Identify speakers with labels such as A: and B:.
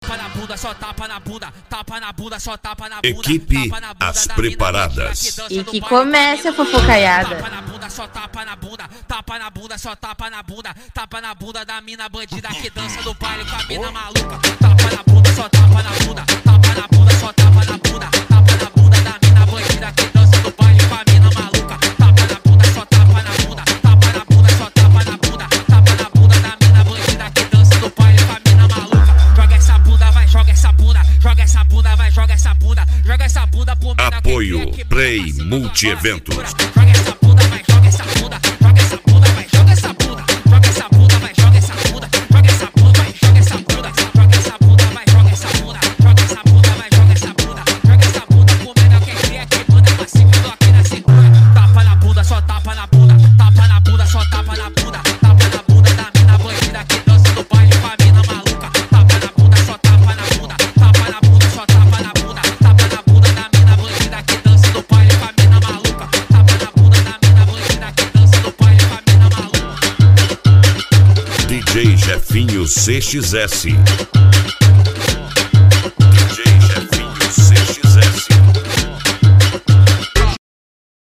A: tapa na bunda, só tapa na bunda, tapa na bunda, só tapa na bunda.
B: Equipe As Preparadas.
C: E que comece a fofocaiada.
A: Tapa na bunda, só tapa na bunda, tapa na bunda, só tapa na bunda, tapa na bunda da mina bandida que dança no baile com a mina maluca. Tapa na bunda, só tapa na bunda, tapa na bunda, só tapa na bunda, tapa na bunda da mina bandida que dança no baile com a mina maluca. Tapa na bunda, só tapa na bunda, tapa na bunda, só tapa na bunda, tapa na bunda da mina bandida que dança no baile com a mina maluca. Joga essa bunda, vai, joga essa bunda, joga essa bunda, vai, joga essa bunda, joga essa bunda pro mina.
B: Apoio Play Multieventos.
A: Joga essa bunda, vai, joga essa bunda, joga essa bunda, vai, joga essa bunda, joga essa bunda, vai, joga essa bunda, joga essa bunda, vai, joga essa bunda, joga essa bunda, vai, joga essa bunda, joga essa bunda, vai, joga essa bunda, joga essa bunda pro menor que cria que manda pra cima do aqui na cintura. Tapa na bunda, só tapa na bunda, tapa na bunda, só tapa na bunda, tapa na bunda da mina bandida que dança no baile com a mina maluca. Tapa na bunda, só tapa na bunda, tapa na bunda, só tapa na bunda, tapa na bunda da mina bandida que dança no baile com a mina maluca. Tapa na bunda da mina bandida que dança no baile com a mina maluca.
B: DJ Jefinho CXS.